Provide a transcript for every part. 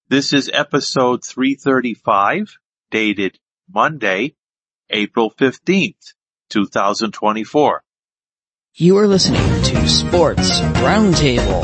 This is episode 335, dated Monday, April 15th, 2024. You are listening to Sports Roundtable.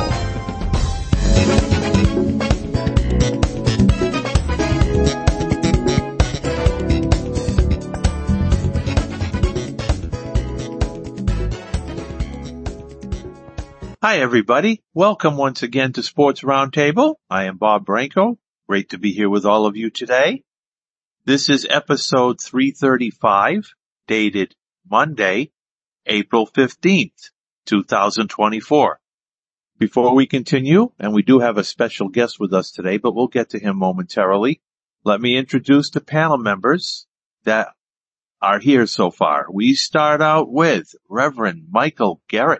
Hi, everybody. Welcome once again to Sports Roundtable. I am Bob Branco. Great to be here with all of you today. This is episode 335, dated Monday, April 15th, 2024. Before we continue, and we do have a special guest with us today, but we'll get to him momentarily, let me introduce the panel members that are here so far. We start out with Reverend Michael Garrett.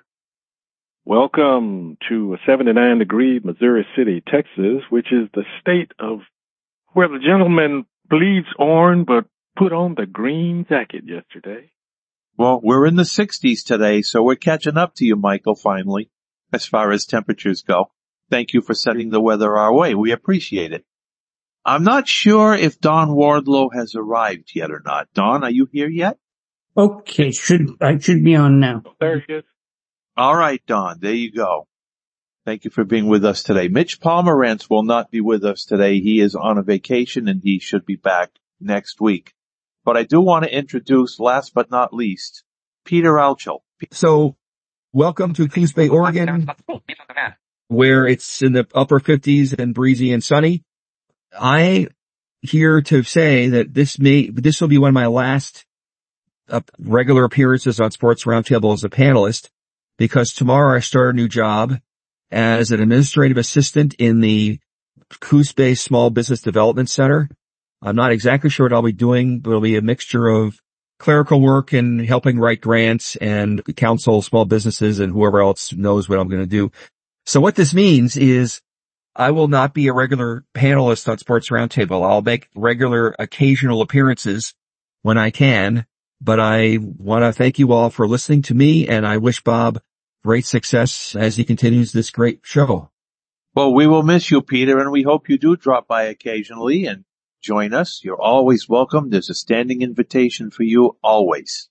Welcome to 79-degree Missouri City, Texas, which is the state of where the gentleman bleeds orange but put on the green jacket yesterday. Well, we're in the 60s today, so we're catching up to you, Michael, finally, as far as temperatures go. Thank you for sending the weather our way. We appreciate it. I'm not sure if Don Wardlow has arrived yet or not. Don, are you here yet? Okay, I should be on now. There he is. All right, Don, there you go. Thank you for being with us today. Mitch Pomerantz will not be with us today. He is on a vacation and he should be back next week. But I do want to introduce, last but not least, Peter Alchel. So, welcome to Coos Bay, Oregon, where it's in the upper 50s and breezy and sunny. I here to say that this will be one of my last regular appearances on Sports Roundtable as a panelist, because tomorrow I start a new job as an administrative assistant in the Coos Bay Small Business Development Center. I'm not exactly sure what I'll be doing, but it'll be a mixture of clerical work and helping write grants and counsel small businesses and whoever else knows what I'm going to do. So what this means is I will not be a regular panelist on Sports Roundtable. I'll make regular occasional appearances when I can. But I want to thank you all for listening to me, and I wish Bob great success as he continues this great show. Well, we will miss you, Peter, and we hope you do drop by occasionally and join us. You're always welcome. There's a standing invitation for you always.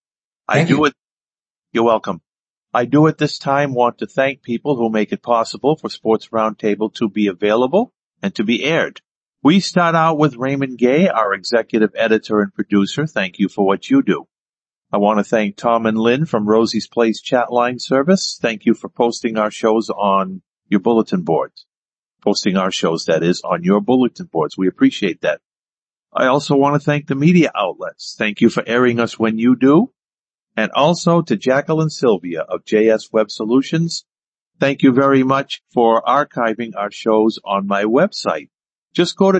You're welcome. I do at this time want to thank people who make it possible for Sports Roundtable to be available and to be aired. We start out with Raymond Gay, our executive editor and producer. Thank you for what you do. I want to thank Tom and Lynn from Rosie's Place chat line service. Thank you for posting our shows on your bulletin boards. Posting our shows, that is, on your bulletin boards. We appreciate that. I also want to thank the media outlets. Thank you for airing us when you do. And also to Jacqueline Sylvia of JS Web Solutions. Thank you very much for archiving our shows on my website. Just go to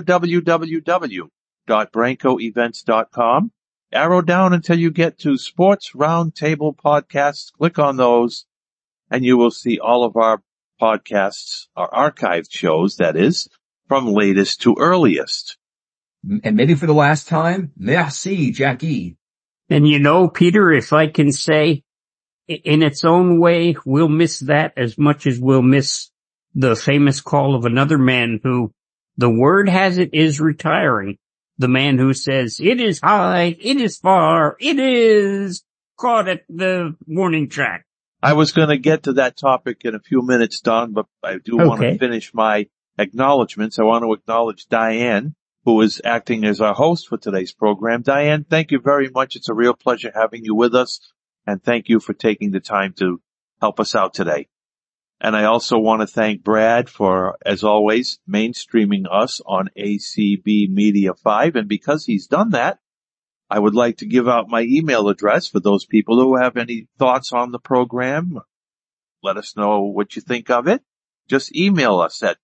www.brancoevents.com, arrow down until you get to Sports Roundtable Podcasts, click on those, and you will see all of our podcasts, our archived shows, that is, from latest to earliest. And maybe for the last time, merci, Jackie. And you know, Peter, if I can say, in its own way, we'll miss that as much as we'll miss the famous call of another man who, the word has it, is retiring. The man who says, it is high, it is far, it is caught at the warning track. I was going to get to that topic in a few minutes, Don, but I do want to finish my acknowledgments. I want to acknowledge Diane, who is acting as our host for today's program. Diane, thank you very much. It's a real pleasure having you with us, and thank you for taking the time to help us out today. And I also want to thank Brad for, as always, mainstreaming us on ACB Media 5. And because he's done that, I would like to give out my email address for those people who have any thoughts on the program. Let us know what you think of it. Just email us at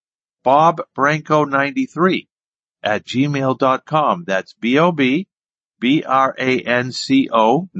bobbranco93@gmail.com. That's BOBBRANCO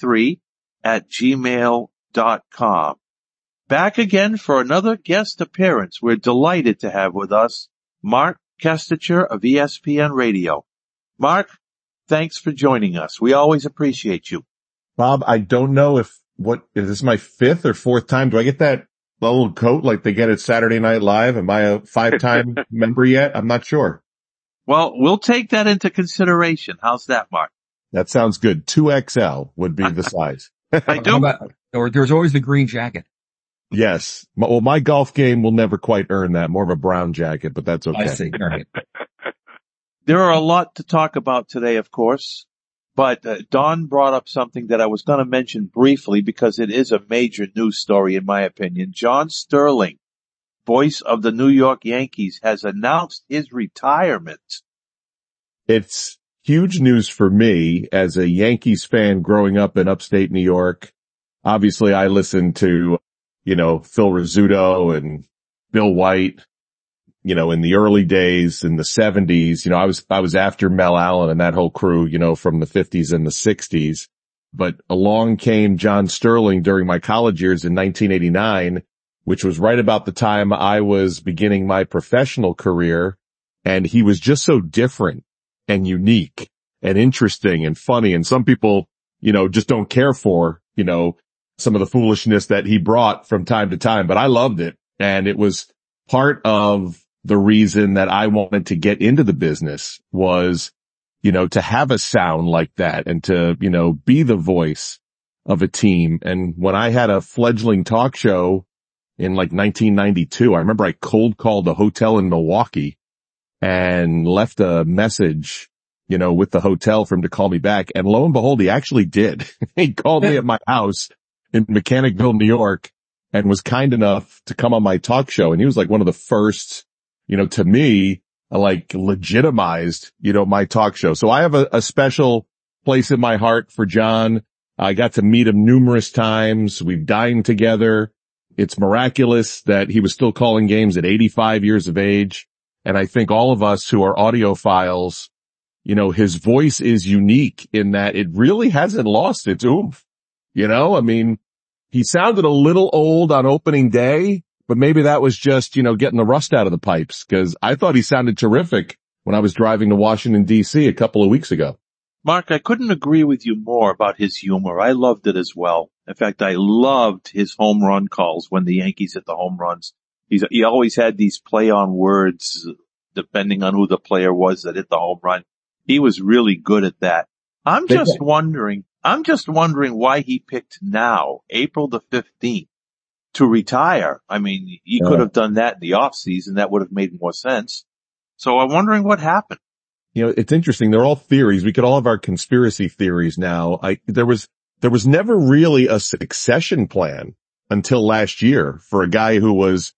93@gmail.com. Back again for another guest appearance. We're delighted to have with us Mark Kestecher of ESPN Radio. Mark, thanks for joining us. We always appreciate you. Bob, I don't know if this is my fifth or fourth time. Do I get that little coat like they get at Saturday Night Live? Am I a 5-time member yet? I'm not sure. Well, we'll take that into consideration. How's that, Mark? That sounds good. 2XL would be the size. I do. Or there's always the green jacket. Yes. Well, my golf game will never quite earn that. More of a brown jacket, but that's okay. I see. All right. There are a lot to talk about today, of course, but Don brought up something that I was going to mention briefly because it is a major news story, in my opinion. John Sterling, voice of the New York Yankees, has announced his retirement. It's huge news for me as a Yankees fan growing up in upstate New York. Obviously, I listened to, Phil Rizzuto and Bill White, in the early days in the 70s. I was after Mel Allen and that whole crew, from the 50s and the 60s. But along came John Sterling during my college years in 1989, which was right about the time I was beginning my professional career. And he was just so different and unique and interesting and funny. And some people, just don't care for, some of the foolishness that he brought from time to time, but I loved it. And it was part of the reason that I wanted to get into the business was, to have a sound like that and to, be the voice of a team. And when I had a fledgling talk show in like 1992, I remember I cold called a hotel in Milwaukee and left a message, with the hotel for him to call me back. And lo and behold, he actually did. He called me at my house in Mechanicville, New York, and was kind enough to come on my talk show. And he was like one of the first, to me, like legitimized, my talk show. So I have a special place in my heart for John. I got to meet him numerous times. We've dined together. It's miraculous that he was still calling games at 85 years of age. And I think all of us who are audiophiles, his voice is unique in that it really hasn't lost its oomph. He sounded a little old on opening day, but maybe that was just, getting the rust out of the pipes, because I thought he sounded terrific when I was driving to Washington, D.C. a couple of weeks ago. Mark, I couldn't agree with you more about his humor. I loved it as well. In fact, I loved his home run calls when the Yankees hit the home runs. He always had these play on words depending on who the player was that hit the home run. He was really good at that. I'm just wondering why he picked now, April the 15th, to retire. He could have done that in the off season. That would have made more sense. So I'm wondering what happened. It's interesting. They're all theories. We could all have our conspiracy theories now. There was never really a succession plan until last year for a guy who was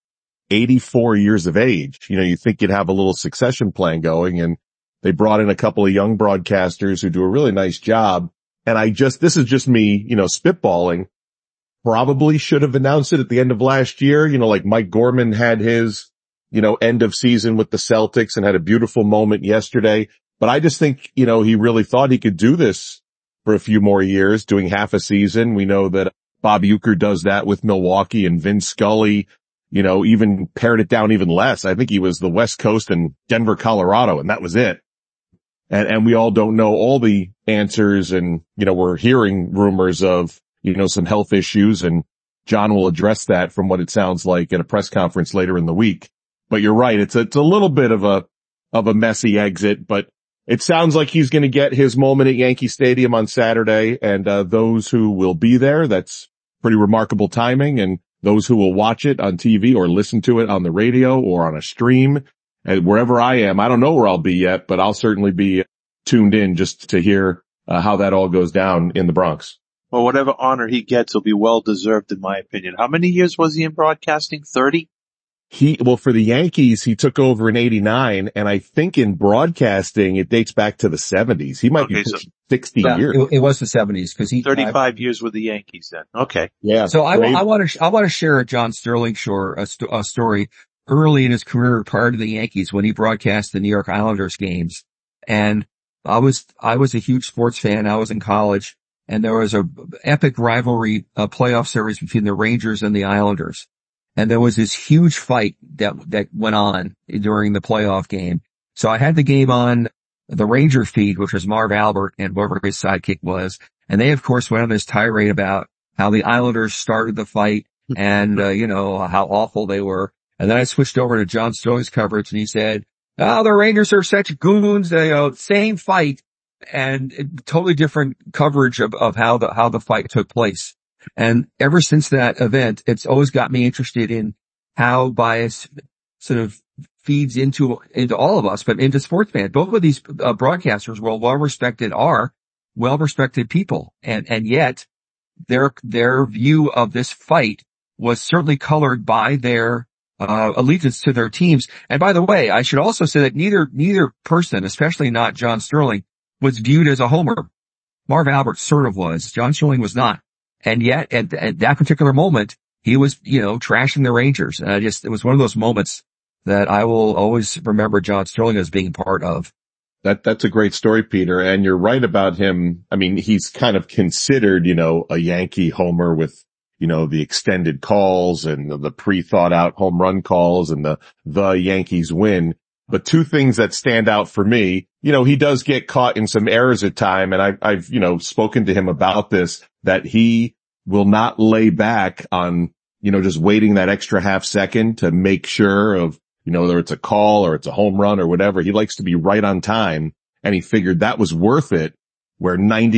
84 years of age. You think you'd have a little succession plan going, and they brought in a couple of young broadcasters who do a really nice job. And this is just me, spitballing. Probably should have announced it at the end of last year. Like Mike Gorman had his, end of season with the Celtics and had a beautiful moment yesterday. But I just think, he really thought he could do this for a few more years, doing half a season. We know that Bob Uecker does that with Milwaukee, and Vin Scully, even pared it down even less. I think he was the West Coast and Denver, Colorado, and that was it. And we all don't know all the answers, and, we're hearing rumors of, some health issues, and John will address that from what it sounds like at a press conference later in the week. But you're right. It's a little bit of a messy exit, but it sounds like he's going to get his moment at Yankee Stadium on Saturday, and, those who will be there, that's pretty remarkable timing, and those who will watch it on TV or listen to it on the radio or on a stream, and wherever I am, I don't know where I'll be yet, but I'll certainly be tuned in just to hear how that all goes down in the Bronx. Well, whatever honor he gets will be well deserved, in my opinion. How many years was he in broadcasting? 30? For the Yankees, he took over in 89, and I think in broadcasting, it dates back to the 70s. He might be 60 years. It was the 70s, because 35 years with the Yankees then. Okay. Yeah. So I want to share a John Sterling a story early in his career prior to the Yankees when he broadcast the New York Islanders games. And I was a huge sports fan. I was in college, and there was a epic rivalry, playoff series between the Rangers and the Islanders. And there was this huge fight that went on during the playoff game. So I had the game on the Ranger feed, which was Marv Albert and whoever his sidekick was. And they, of course, went on this tirade about how the Islanders started the fight and, how awful they were. And then I switched over to John Sterling's coverage and he said, "Oh, the Rangers are such goons, same fight," and totally different coverage of how the fight took place. And ever since that event, it's always got me interested in how bias sort of feeds into all of us, but into sports fans. Both of these broadcasters are well-respected people. And yet their view of this fight was certainly colored by their allegiance to their teams. And by the way, I should also say that neither person, especially not John Sterling, was viewed as a homer. Marv Albert sort of was. John Sterling was not. And yet at that particular moment, he was, trashing the Rangers. And it was one of those moments that I will always remember John Sterling as being part of. That's a great story, Peter. And you're right about him. I mean, he's kind of considered, a Yankee homer with, the extended calls and the pre-thought out home run calls and the Yankees win. But two things that stand out for me, he does get caught in some errors at time. And I've spoken to him about this, that he will not lay back on, just waiting that extra half second to make sure of, whether it's a call or it's a home run or whatever. He likes to be right on time. And he figured that was worth it, where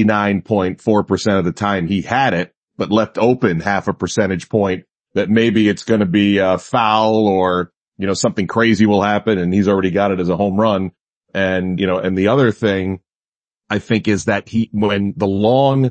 99.4% of the time he had it, but left open half a percentage point that maybe it's going to be a foul or, something crazy will happen and he's already got it as a home run. And, and the other thing I think is that when the long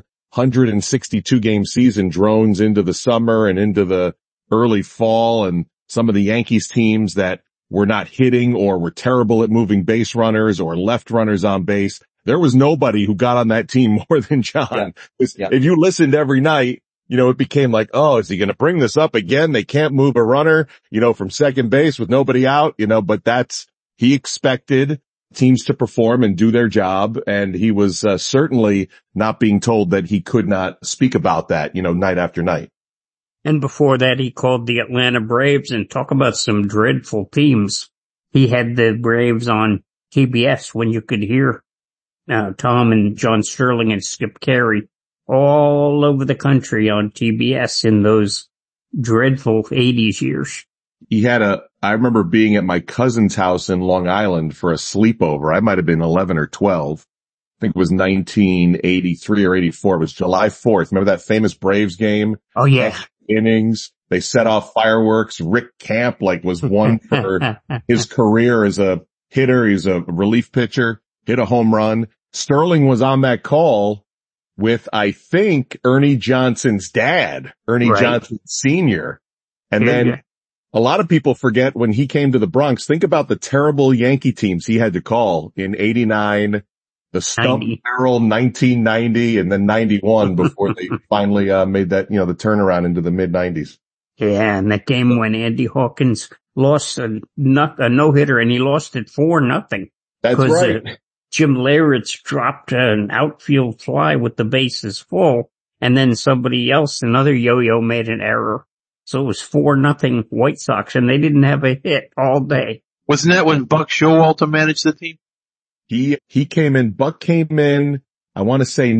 162 game season drones into the summer and into the early fall, and some of the Yankees teams that were not hitting or were terrible at moving base runners or left runners on base, there was nobody who got on that team more than John. Yeah. If you listened every night, it became like, oh, is he going to bring this up again? They can't move a runner, from second base with nobody out, but he expected teams to perform and do their job. And he was certainly not being told that he could not speak about that, night after night. And before that, he called the Atlanta Braves, and talk about some dreadful teams. He had the Braves on TBS when you could hear Tom and John Sterling and Skip Carey all over the country on TBS in those dreadful 80s years. I remember being at my cousin's house in Long Island for a sleepover. I might have been 11 or 12. I think it was 1983 or 84. It was July 4th. Remember that famous Braves game? Oh, yeah. Innings. They set off fireworks. Rick Camp, was one for his career as a hitter. He's a relief pitcher, hit a home run. Sterling was on that call with, I think, Ernie Johnson's dad, Ernie Johnson Sr. And then a lot of people forget when he came to the Bronx, think about the terrible Yankee teams he had to call in 89, the Stump Barrel 1990, and then 91 before they finally made that, the turnaround into the mid-90s. Yeah, and that game when Andy Hawkins lost a no-hitter, and he lost it 4-0. That's right. Jim Leyritz dropped an outfield fly with the bases full, and then somebody else, another yo-yo, made an error. So it was 4-0 White Sox, and they didn't have a hit all day. Wasn't that when Buck Showalter managed the team? Buck came in, I want to say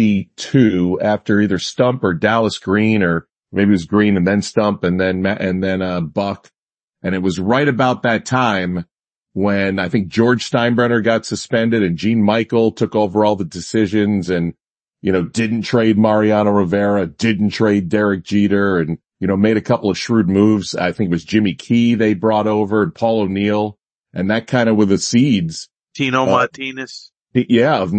92 after either Stump or Dallas Green, or maybe it was Green and then Stump and then Buck. And it was right about that time when I think George Steinbrenner got suspended and Gene Michael took over all the decisions and, didn't trade Mariano Rivera, didn't trade Derek Jeter, and, made a couple of shrewd moves. I think it was Jimmy Key they brought over and Paul O'Neill, and that kind of were the seeds. Tino Martinez. Yeah, of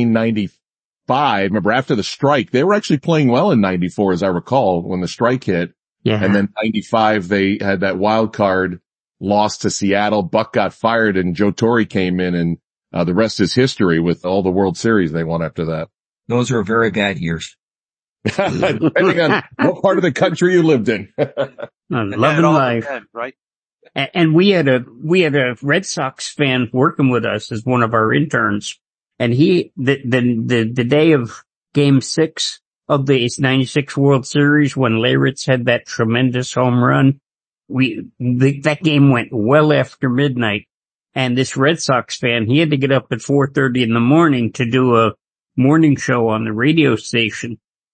1995. Remember, after the strike, they were actually playing well in 94, as I recall, when the strike hit. Yeah. And then 95, they had that wild card loss to Seattle. Buck got fired and Joe Torre came in, and the rest is history with all the World Series they won after that. Those are very bad years. Depending on what part of the country you lived in. Loving life. Right? And we had a Red Sox fan working with us as one of our interns. And the day of Game 6 of the 96 World Series, when Leyritz had that tremendous home run, that game went well after midnight. And this Red Sox fan, he had to get up at 4:30 in the morning to do a morning show on the radio station.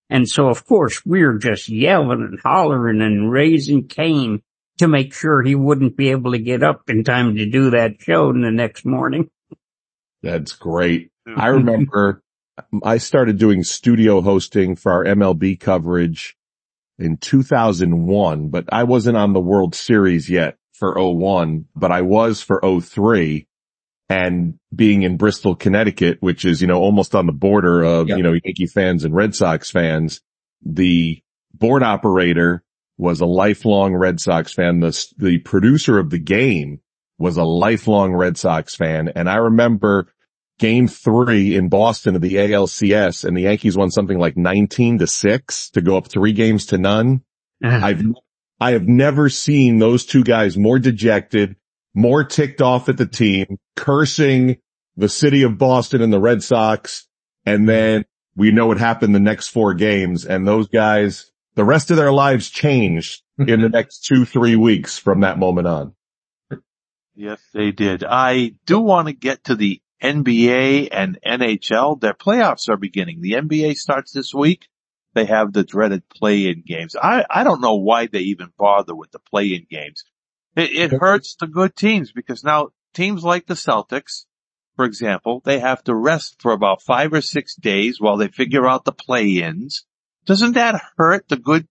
And so, of course, we were just yelling and hollering and raising Cain to make sure he wouldn't be able to get up in time to do that show the next morning. That's great. I remember I started doing studio hosting for our MLB coverage in 2001, but I wasn't on the World Series yet for 01, but I was for 03. And being in Bristol, Connecticut, which is, almost on the border of, Yankee fans and Red Sox fans, the board operator was a lifelong Red Sox fan. The producer of the game was a lifelong Red Sox fan. And I remember game 3 in Boston of the ALCS, and the Yankees won something like 19-6 to go up 3 games to none. I have never seen those two guys more dejected, more ticked off at the team, cursing the city of Boston and the Red Sox. And then we know what happened the next 4 games, and those guys, the rest of their lives changed in the next 2-3 weeks from that moment on. Yes, they did. I do want to get to the NBA and NHL. Their playoffs are beginning. The NBA starts this week. They have the dreaded play-in games. I don't know why they even bother with the play-in games. It hurts the good teams, because now teams like the Celtics, for example, they have to rest for about 5 or 6 days while they figure out the play-ins. Doesn't that hurt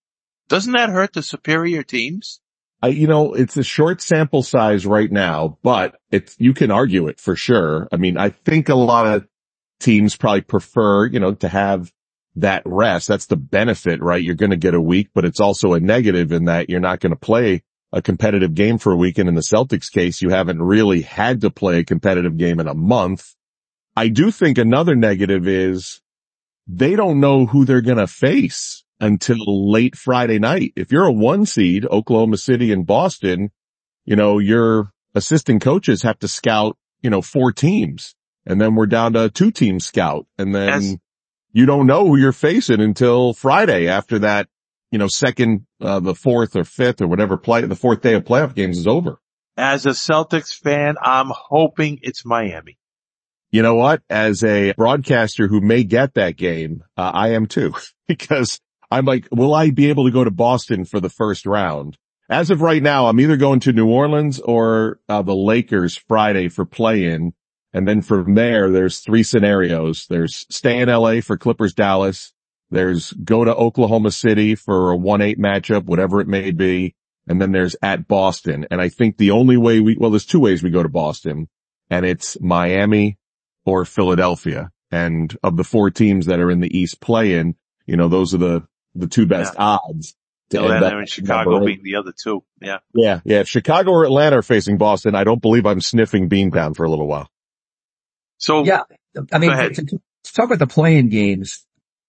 the superior teams? It's a short sample size right now, but you can argue it for sure. I mean, I think a lot of teams probably prefer, to have that rest. That's the benefit, right? You're going to get a week, but it's also a negative in that you're not going to play a competitive game for a week. And in the Celtics case, you haven't really had to play a competitive game in a month. I do think another negative is they don't know who they're going to face until late Friday night. If you're a 1 seed, Oklahoma City and Boston, your assistant coaches have to scout, 4 teams, and then we're down to 2 teams scout. And then you don't know who you're facing until Friday after that, second, the 4th or 5th or whatever the 4th day of playoff games is over. As a Celtics fan, I'm hoping it's Miami. You know what? As a broadcaster who may get that game, I am too, because I'm like, will I be able to go to Boston for the first round? As of right now, I'm either going to New Orleans or the Lakers Friday for play-in. And then from there, there's 3 scenarios. There's stay in LA for Clippers Dallas. There's go to Oklahoma City for a 1-8 matchup, whatever it may be. And then there's at Boston. And I think the only way there's 2 ways we go to Boston, and it's Miami or Philadelphia. And of the 4 teams that are in the East play-in, those are the 2 best odds. Atlanta and Chicago being the other 2. Yeah. Yeah. Yeah. If Chicago or Atlanta are facing Boston, I don't believe I'm sniffing Beantown for a little while. So yeah, I mean, to talk about the play-in games,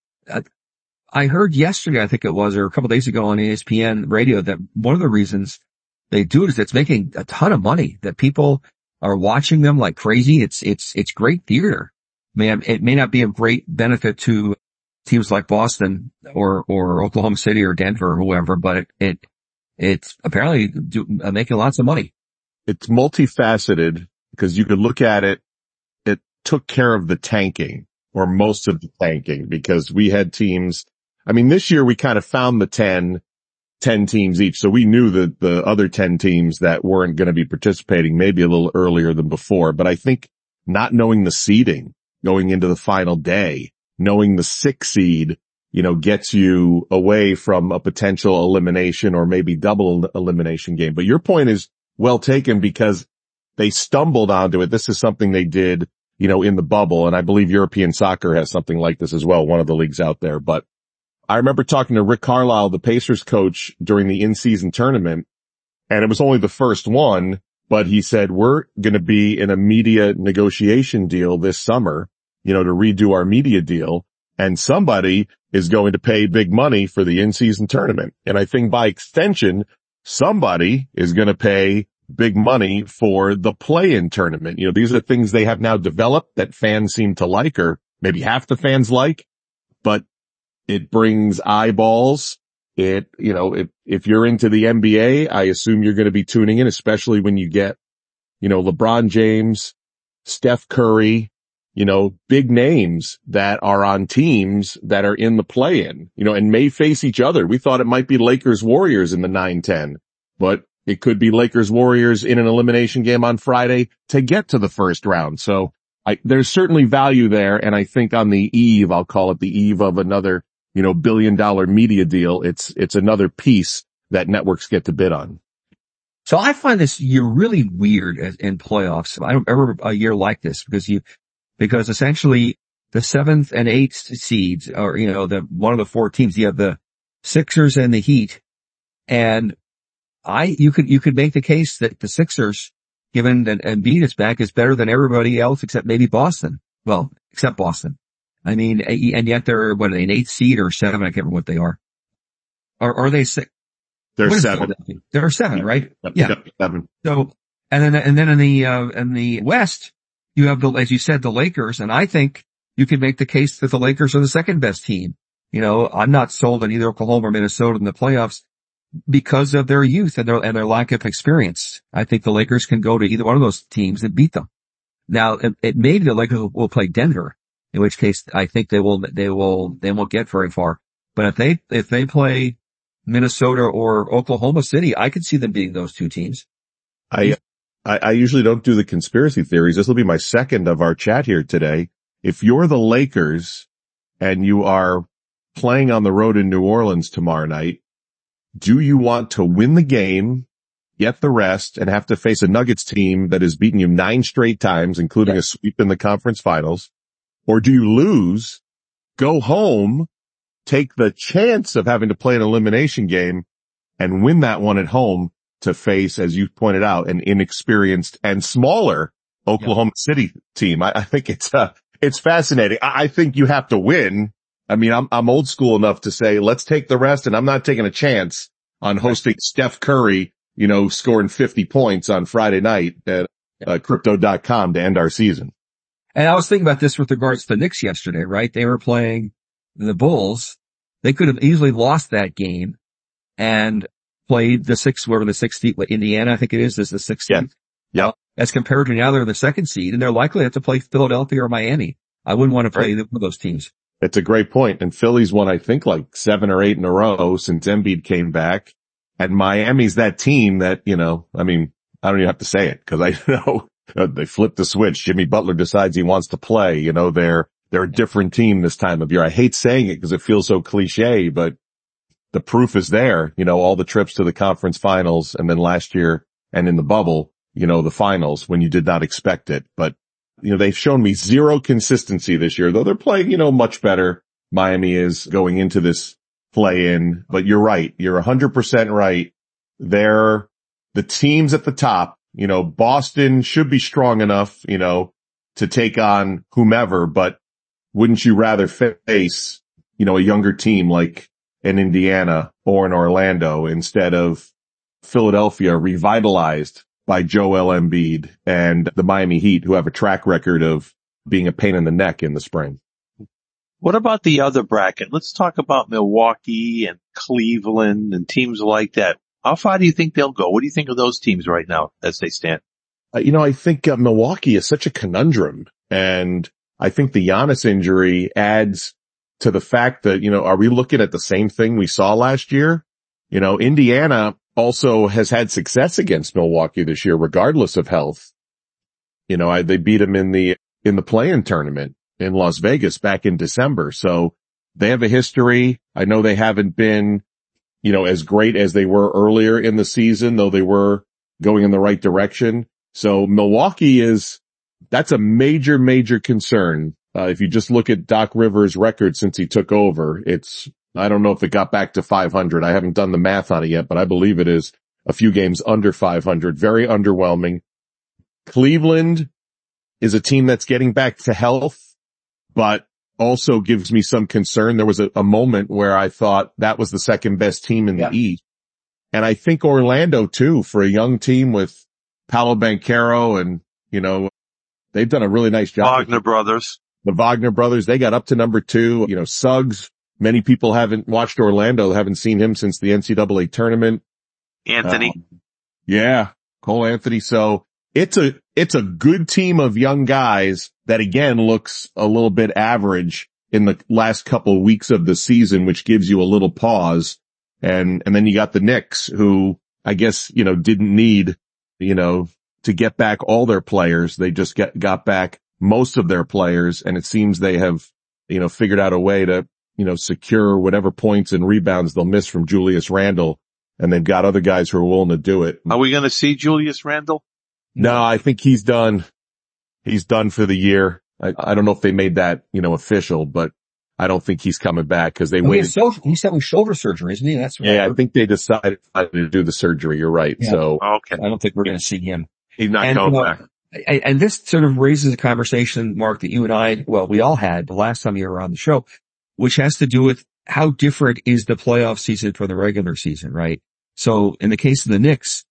I heard yesterday, I think it was, or a couple of days ago on ESPN radio, that one of the reasons they do it is it's making a ton of money, that people are watching them like crazy. It's great theater. It may not be of great benefit to teams like Boston or Oklahoma City or Denver or whoever, but it's apparently making lots of money. It's multifaceted, because you could look at it. It took care of the tanking, or most of the tanking, because we had teams. I mean, this year we kind of found the 10 teams each. So we knew that the other 10 teams that weren't going to be participating maybe a little earlier than before. But I think not knowing the seeding going into the final day, knowing the 6 seed, gets you away from a potential elimination or maybe double elimination game. But your point is well taken, because they stumbled onto it. This is something they did, in the bubble. And I believe European soccer has something like this as well, one of the leagues out there. But I remember talking to Rick Carlisle, the Pacers coach, during the in-season tournament, and it was only the first one, but he said, we're going to be in a media negotiation deal this summer, to redo our media deal, and somebody is going to pay big money for the in-season tournament. And I think by extension, somebody is going to pay big money for the play-in tournament. These are things they have now developed that fans seem to like, or maybe half the fans like, but it brings eyeballs. If you're into the NBA, I assume you're going to be tuning in, especially when you get, LeBron James, Steph Curry, big names that are on teams that are in the play-in, and may face each other. We thought it might be Lakers Warriors in the 9-10, but it could be Lakers Warriors in an elimination game on Friday to get to the first round. So there's certainly value there. And I think on the eve, I'll call it the eve of another, $1 billion media deal, it's another piece that networks get to bid on. So I find this year really weird in playoffs. I don't ever a year like this because essentially the 7th and 8th seeds are, one of the 4 teams. You have the Sixers and the Heat. And you could make the case that the Sixers, given that Embiid is back, is better than everybody else except maybe Boston. Well, except Boston. I mean, and yet they're, what are they, an 8th seed or 7? I can't remember what they are. Are they 6? They're 7. They're 7, right? Yep, Yeah. Yep, 7. So, and then in the West, you have as you said, the Lakers, and I think you can make the case that the Lakers are the second best team. I'm not sold on either Oklahoma or Minnesota in the playoffs because of their youth and their lack of experience. I think the Lakers can go to either one of those teams and beat them. Now, it may be the Lakers will play Denver, in which case I think they won't get very far. But if they play Minnesota or Oklahoma City, I could see them beating those 2 teams. I usually don't do the conspiracy theories. This will be my second of our chat here today. If you're the Lakers and you are playing on the road in New Orleans tomorrow night, do you want to win the game, get the rest, and have to face a Nuggets team that has beaten you 9 straight times, including a sweep in the conference finals? Or do you lose, go home, take the chance of having to play an elimination game and win that one at home to face, as you pointed out, an inexperienced and smaller Oklahoma City team? I think it's fascinating. I think you have to win. I mean, I'm old school enough to say, let's take the rest, and I'm not taking a chance on hosting Steph Curry, scoring 50 points on Friday night at crypto.com to end our season. And I was thinking about this with regards to the Knicks yesterday, right? They were playing the Bulls. They could have easily lost that game and played the 6th, Indiana, I think it is the 6th seed. Yeah. As compared to now they're the 2nd seed, and they're likely to have to play Philadelphia or Miami. I wouldn't want to play either one of those teams. It's a great point. And Philly's won, I think, like 7 or 8 in a row since Embiid came back. And Miami's that team that, I don't even have to say it because I know they flip the switch. Jimmy Butler decides he wants to play. They're a different team this time of year. I hate saying it because it feels so cliche, but the proof is there. All the trips to the conference finals, and then last year and in the bubble, the finals when you did not expect it. But they've shown me zero consistency this year, though they're playing, much better. Miami is going into this play-in, but you're right. You're 100% right. They're the teams at the top. Boston should be strong enough, to take on whomever, but wouldn't you rather face, a younger team like an Indiana or an Orlando instead of Philadelphia revitalized by Joel Embiid and the Miami Heat, who have a track record of being a pain in the neck in the spring? What about the other bracket? Let's talk about Milwaukee and Cleveland and teams like that. How far do you think they'll go? What do you think of those teams right now as they stand? I think Milwaukee is such a conundrum, and I think the Giannis injury adds to the fact that, are we looking at the same thing we saw last year? Indiana also has had success against Milwaukee this year, regardless of health. They beat them in the play-in tournament in Las Vegas back in December. So they have a history. I know they haven't been, as great as they were earlier in the season, though they were going in the right direction. So Milwaukee that's a major, major concern. If you just look at Doc Rivers' record since he took over, I don't know if it got back to 500. I haven't done the math on it yet, but I believe it is a few games under 500. Very underwhelming. Cleveland is a team that's getting back to health, but also gives me some concern. There was a moment where I thought that was the second best team in the East. And I think Orlando too, for a young team with Paolo Banchero and, they've done a really nice job. Wagner brothers. The Wagner brothers, they got up to number 2. Suggs, many people haven't watched Orlando, haven't seen him since the NCAA tournament. Anthony. Cole Anthony. So it's it's a good team of young guys that again looks a little bit average in the last couple of weeks of the season, which gives you a little pause. And then you got the Knicks who I guess, didn't need, to get back all their players. They just got back most of their players. And it seems they have, figured out a way to, secure whatever points and rebounds they'll miss from Julius Randle. And they've got other guys who are willing to do it. Are we going to see Julius Randle? No, I think he's done. He's done for the year. I don't know if they made that, official, but I don't think he's coming back because they waited. He's having shoulder surgery, isn't he? That's right. Yeah, I think they decided to do the surgery. You're right. Yeah. So okay. I don't think we're going to see him. He's not coming back. And this sort of raises a conversation, Mark, that you and I, we all had the last time you were on the show, which has to do with how different is the playoff season from the regular season, right? So in the case of the Knicks,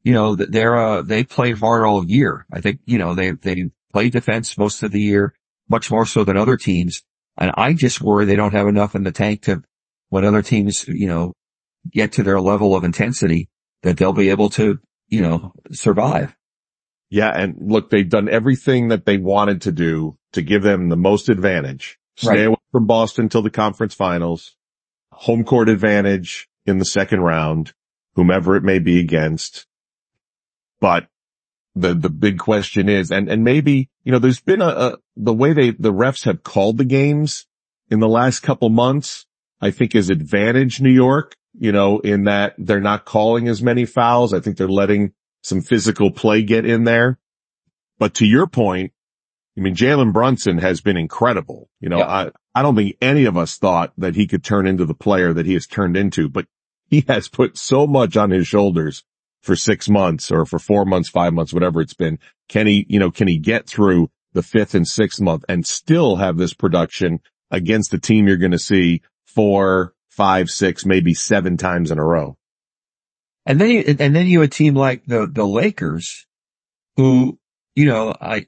they played hard all year. I think, they play defense most of the year, much more so than other teams. And I just worry they don't have enough in the tank to, when other teams, get to their level of intensity, that they'll be able to, survive. Yeah. And look, they've done everything that they wanted to do to give them the most advantage. Stay away from Boston till the conference finals, home court advantage in the second round, whomever it may be against. But the big question is, and maybe, there's been the way the refs have called the games in the last couple months, I think is advantage New York, in that they're not calling as many fouls. I think they're letting some physical play get in there. But to your point, Jalen Brunson has been incredible. I don't think any of us thought that he could turn into the player that he has turned into, but he has put so much on his shoulders for 6 months or for 4 months, 5 months, whatever it's been. Can he get through the 5th and 6th month and still have this production against a team you're going to see 4, 5, 6, maybe 7 times in a row? And then you have a team like the Lakers who, given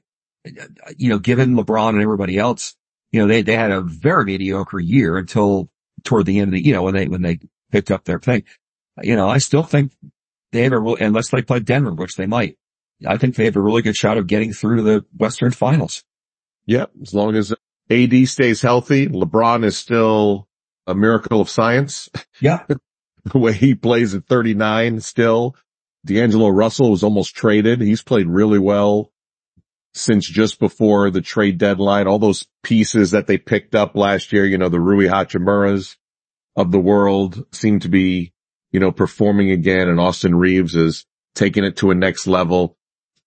LeBron and everybody else, they had a very mediocre year until toward the end of the, when they picked up their thing. I still think they have unless they play Denver, which they might, I think they have a really good shot of getting through the Western Finals. Yep. As long as AD stays healthy, LeBron is still a miracle of science. Yeah. The way he plays at 39 still. D'Angelo Russell was almost traded. He's played really well since just before the trade deadline. All those pieces that they picked up last year, the Rui Hachimuras of the world seem to be, performing again, and Austin Reeves is taking it to a next level.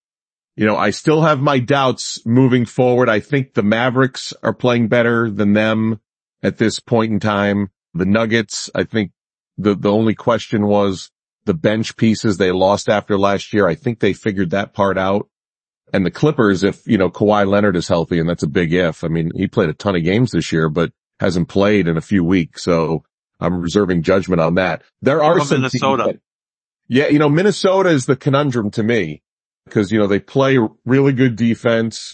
I still have my doubts moving forward. I think the Mavericks are playing better than them at this point in time. The Nuggets, I think the only question was the bench pieces they lost after last year. I think they figured that part out. And the Clippers, if, Kawhi Leonard is healthy, and that's a big if. He played a ton of games this year, but hasn't played in a few weeks. So I'm reserving judgment on that. There are some Minnesota. Minnesota is the conundrum to me because, they play really good defense.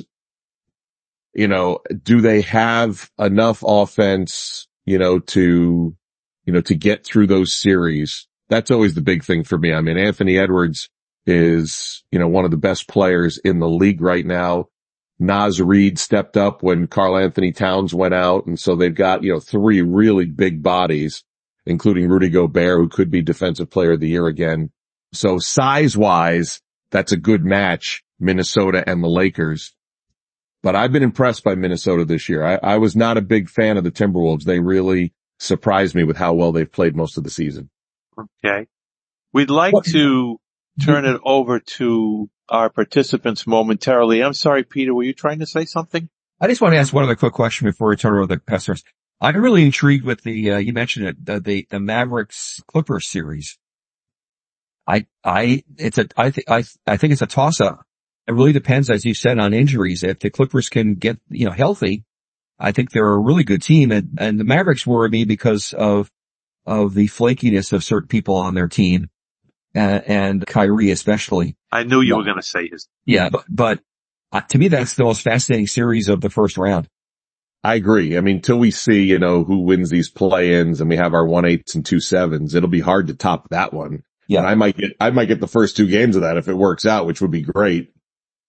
Do they have enough offense, to get through those series? That's always the big thing for me. Anthony Edwards is, one of the best players in the league right now. Naz Reid stepped up when Karl Anthony Towns went out. And so they've got, 3 really big bodies, including Rudy Gobert, who could be defensive player of the year again. So size wise, that's a good match, Minnesota and the Lakers. But I've been impressed by Minnesota this year. I was not a big fan of the Timberwolves. They really surprised me with how well they've played most of the season. Okay. We'd like to turn it over to our participants momentarily. I'm sorry, Peter, were you trying to say something? I just want to ask one other quick question before we turn over the Pacers. I'm really intrigued with you mentioned it, the Mavericks Clippers series. I think it's a toss up. It really depends, as you said, on injuries. If the Clippers can get, healthy, I think they're a really good team. And the Mavericks worry me because of the flakiness of certain people on their team. And Kyrie especially. I knew you were going to say his. Yeah, but to me, that's the most fascinating series of the first round. I agree. Till we see, who wins these play-ins and we have our 1/8 and 2/7s, it'll be hard to top that one. Yeah. And I might get the first 2 games of that if it works out, which would be great.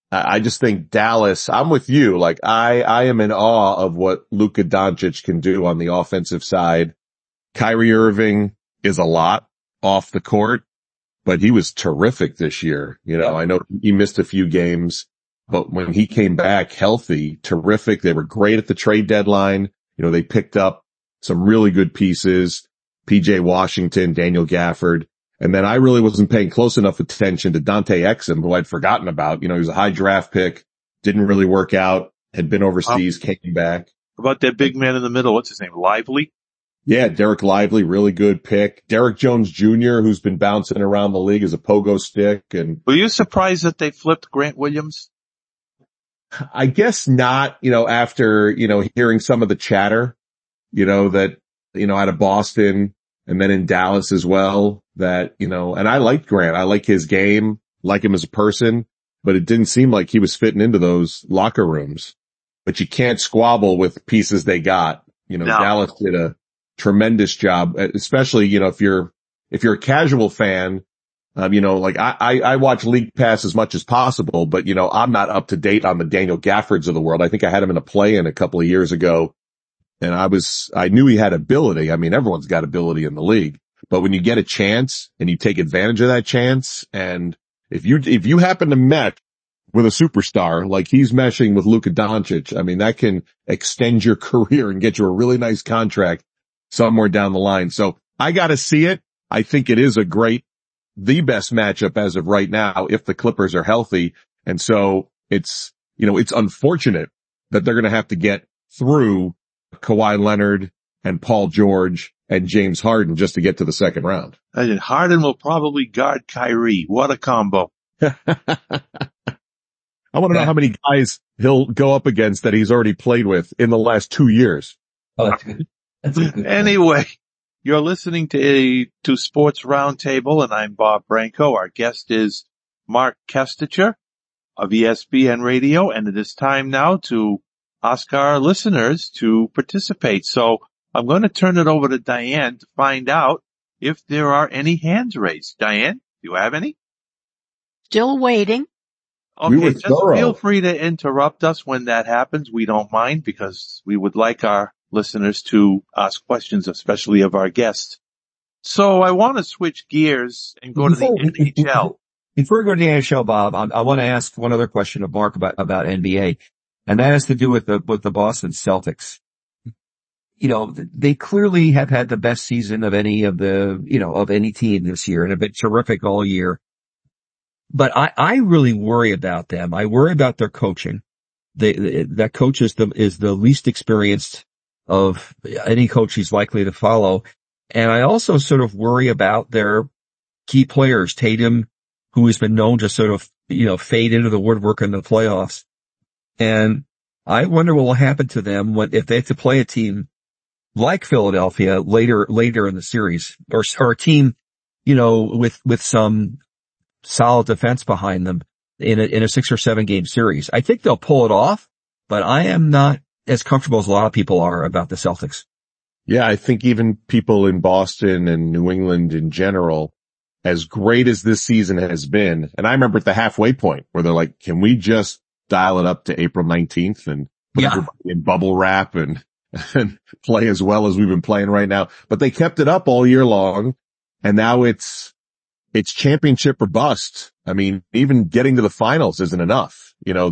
I just think Dallas, I'm with you. Like I am in awe of what Luka Doncic can do on the offensive side. Kyrie Irving is a lot off the court, but he was terrific this year. You know, I know he missed a few games, but when he came back healthy, terrific. They were great at the trade deadline. You know, they picked up some really good pieces, PJ Washington, Daniel Gafford. And then I really wasn't paying close enough attention to Dante Exum, who I'd forgotten about. You know, he was a high draft pick, didn't really work out, had been overseas, came back. About that big man in the middle, what's his name? Lively? Yeah, Derek Lively, really good pick. Derek Jones Jr., who's been bouncing around the league as a pogo stick. And were you surprised that they flipped Grant Williams? I guess not, you know, after, you know, hearing some of the chatter, you know, that, you know, out of Boston and then in Dallas as well, that, you know, and I liked Grant. I like his game, like him as a person, but it didn't seem like he was fitting into those locker rooms. But you can't squabble with pieces they got. You know, No. Dallas did a tremendous job, especially, you know, if you're a casual fan, you know, like I watch League Pass as much as possible, but you know, I'm not up to date on the Daniel Gaffords of the world. I think I had him in a play-in a couple of years ago, and I knew he had ability. I mean, everyone's got ability in the league, but when you get a chance and you take advantage of that chance, and if you happen to mesh with a superstar like he's meshing with Luka Doncic, I mean, that can extend your career and get you a really nice contract somewhere down the line. So I got to see it. I think it is the best matchup as of right now if the Clippers are healthy. And so it's, you know, it's unfortunate that they're going to have to get through Kawhi Leonard and Paul George and James Harden just to get to the second round. And Harden will probably guard Kyrie. What a combo. I want to know how many guys he'll go up against that he's already played with in the last 2 years. Oh, that's good. That's good. Anyway, you're listening to Sports Roundtable, and I'm Bob Branco. Our guest is Mark Kestecher of ESPN Radio, and it is time now to ask our listeners to participate. So I'm going to turn it over to Diane to find out if there are any hands raised. Diane, do you have any? Still waiting. Okay, just feel free to interrupt us when that happens. We don't mind, because we would like our listeners to ask questions, especially of our guests. So I want to switch gears and go to the NHL. Before we go to the NHL, Bob, I want to ask one other question of Mark about NBA, and that has to do with the Boston Celtics. You know, they clearly have had the best season of any team this year, and have been terrific all year. But I really worry about them. I worry about their coaching. That coach is the least experienced of any coach he's likely to follow. And I also sort of worry about their key players, Tatum, who has been known to sort of, you know, fade into the woodwork in the playoffs. And I wonder what will happen to them if they have to play a team like Philadelphia later in the series, or a team, you know, with some solid defense behind them in a 6 or 7 game series. I think they'll pull it off, but I am not as comfortable as a lot of people are about the Celtics. Yeah, I think even people in Boston and New England in general, as great as this season has been, and I remember at the halfway point where they're like, can we just dial it up to April 19th and put everybody in bubble wrap and play as well as we've been playing right now? But they kept it up all year long, and now it's championship or bust. I mean, even getting to the finals isn't enough. You know,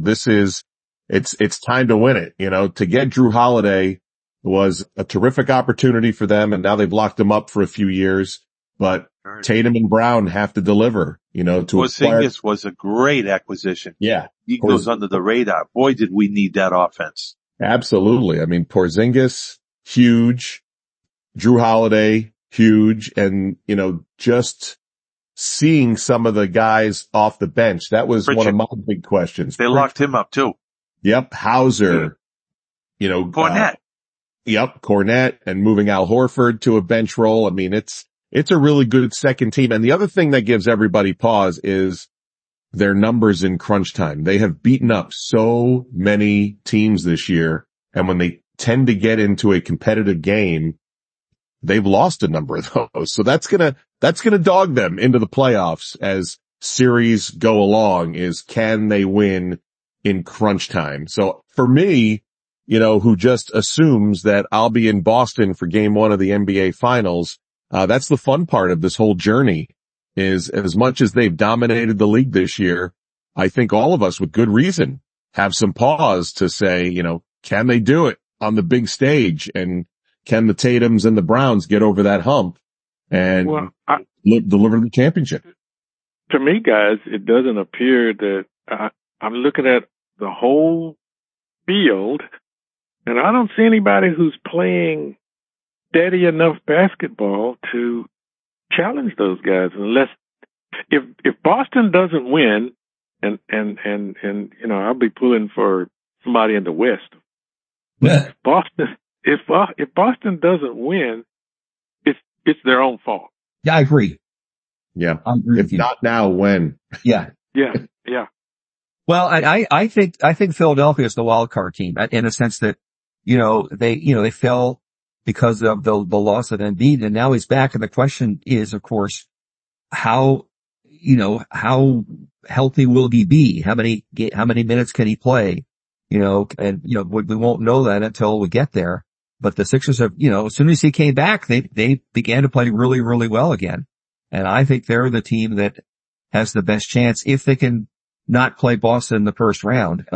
it's time to win it. You know, to get Drew Holiday was a terrific opportunity for them, and now they've locked him up for a few years. But Tatum and Brown have to deliver, you know, to acquire. Porzingis was a great acquisition. Yeah. He goes under the radar. Boy, did we need that offense. Absolutely. I mean, Porzingis, huge. Drew Holiday, huge. And, you know, just seeing some of the guys off the bench, that was Pritchard. one of my big questions. They locked him up too. Yep. Hauser, you know, Cornette. Cornette, and moving Al Horford to a bench role. I mean, it's a really good second team. And the other thing that gives everybody pause is their numbers in crunch time. They have beaten up so many teams this year. And when they tend to get into a competitive game, they've lost a number of those. So that's gonna dog them into the playoffs as series go along, is can they win in crunch time. So for me, who just assumes that I'll be in Boston for game 1 of the NBA finals, that's the fun part of this whole journey, is as much as they've dominated the league this year, I think all of us with good reason have some pause to say, can they do it on the big stage? And can the Tatums and the Browns get over that hump and deliver the championship? To me, guys, it doesn't appear that I'm looking at the whole field, and I don't see anybody who's playing steady enough basketball to challenge those guys. Unless if Boston doesn't win, and I'll be pulling for somebody in the West. Yeah. If Boston doesn't win, it's their own fault. Yeah, I agree. Yeah. I agree If with you. not now, when? Yeah. Yeah. Well, I think Philadelphia is the wild card team in a sense that, they fell because of the loss of Embiid, and now he's back. And the question is, of course, how healthy will he be? How many minutes can he play? We won't know that until we get there. But the Sixers have, as soon as he came back, they began to play really, really well again. And I think they're the team that has the best chance if they can not play Boston in the first round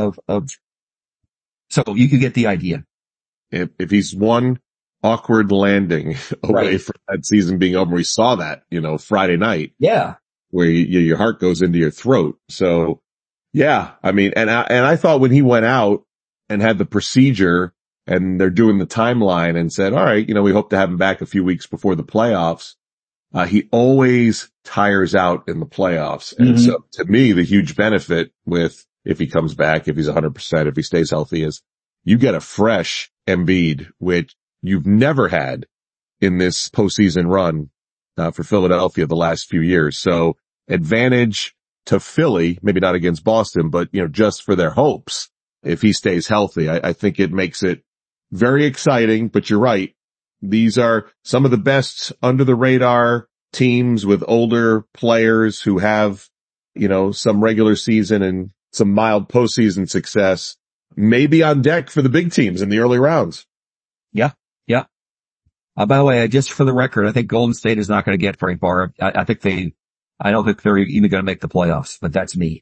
so you could get the idea. If he's one awkward landing away from that season being over, we saw that, Friday night. Yeah. Where your heart goes into your throat. So yeah, I mean, and I thought when he went out and had the procedure and they're doing the timeline and said, all right, we hope to have him back a few weeks before the playoffs. He always tires out in the playoffs. And so to me, the huge benefit with, if he comes back, if he's 100%, if he stays healthy, is you get a fresh Embiid, which you've never had in this postseason run, for Philadelphia the last few years. So advantage to Philly, maybe not against Boston, but, just for their hopes. If he stays healthy, I think it makes it very exciting, but you're right. These are some of the best under the radar teams with older players who have, some regular season and some mild postseason success, maybe on deck for the big teams in the early rounds. Yeah. Yeah. By the way, just for the record, I think Golden State is not going to get very far. I don't think they're even going to make the playoffs, but that's me.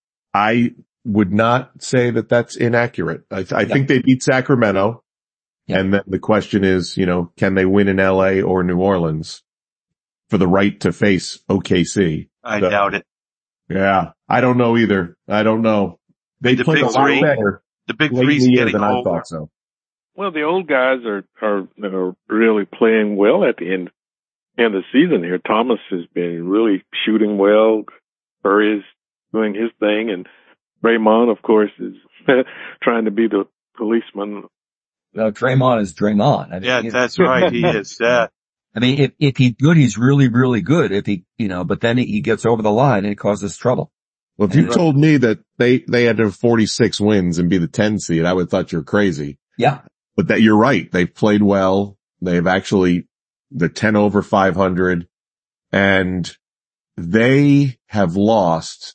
I would not say that that's inaccurate. I think they beat Sacramento. Yeah. And then the question is, can they win in LA or New Orleans for the right to face OKC? I doubt it. Yeah. I don't know either. I don't know. They played a lot better. The big three's getting than over. I thought so. Well, the old guys are really playing well at the end of the season here. Thomas has been really shooting well. Curry is doing his thing, and Draymond, of course, is trying to be the policeman. Well, Draymond is Draymond. I mean, yeah, that's right. He is. I mean, if he's good, he's really, really good. If he, but then he gets over the line and it causes trouble. Well, if you told me that they had to have 46 wins and be the 10 seed, I would have thought you're crazy. Yeah. But that you're right. They've played well. They're 10 over 500, and they have lost,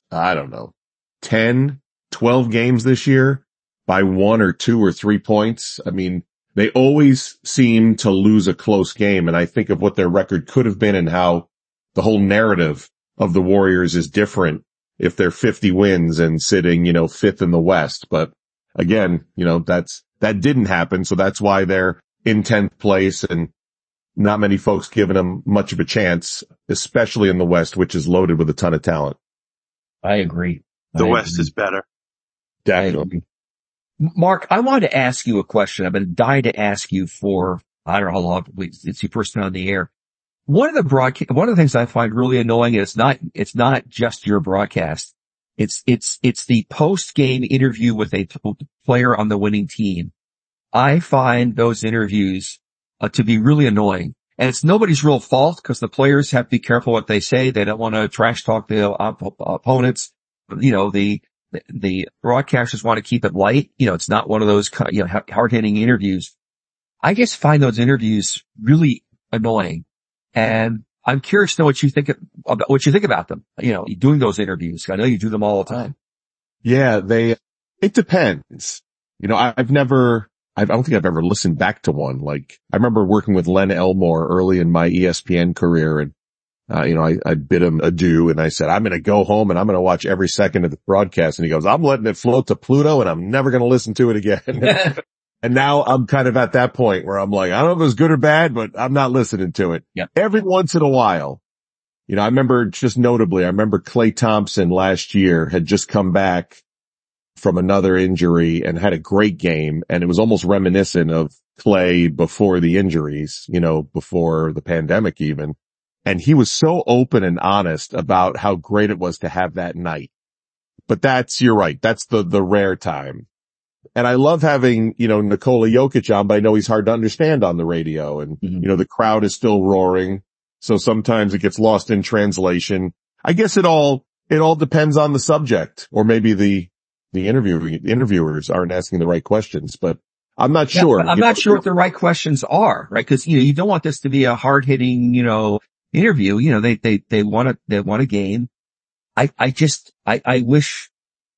10, 12 games this year by 1 or 2 or 3 points. I mean, they always seem to lose a close game. And I think of what their record could have been and how the whole narrative of the Warriors is different if they're 50 wins and sitting, 5th in the West. But again, that didn't happen. So that's why they're in 10th place and not many folks giving them much of a chance, especially in the West, which is loaded with a ton of talent. I agree. The West is better. Definitely. Mark, I wanted to ask you a question. I've been dying to ask you for, I don't know how long since you first been on the air. One of the things I find really annoying is it's not just your broadcast. It's the post-game interview with a player on the winning team. I find those interviews to be really annoying. And it's nobody's real fault because the players have to be careful what they say. They don't want to trash talk the opponents. The broadcasters want to keep it light. It's not one of those, hard-hitting interviews. I just find those interviews really annoying. And I'm curious to know what you think about them. Doing those interviews. I know you do them all the time. Yeah, It depends. You know, I don't think I've ever listened back to one. Like, I remember working with Len Elmore early in my ESPN career, and I bid him adieu and I said, I'm going to go home and I'm going to watch every second of the broadcast. And he goes, I'm letting it float to Pluto and I'm never going to listen to it again. And now I'm kind of at that point where I'm like, I don't know if it was good or bad, but I'm not listening to it. Yep. Every once in a while, I remember Klay Thompson last year had just come back from another injury and had a great game. And it was almost reminiscent of Klay before the injuries, before the pandemic even. And he was so open and honest about how great it was to have that night. But you're right. That's the rare time. And I love having, Nikola Jokic on, but I know he's hard to understand on the radio. And, the crowd is still roaring. So sometimes it gets lost in translation. I guess it all depends on the subject, or maybe the interviewers aren't asking the right questions, but I'm not sure. I'm not sure what the right questions are, right? Cause, you don't want this to be a hard hitting, interview. They want a game. I wish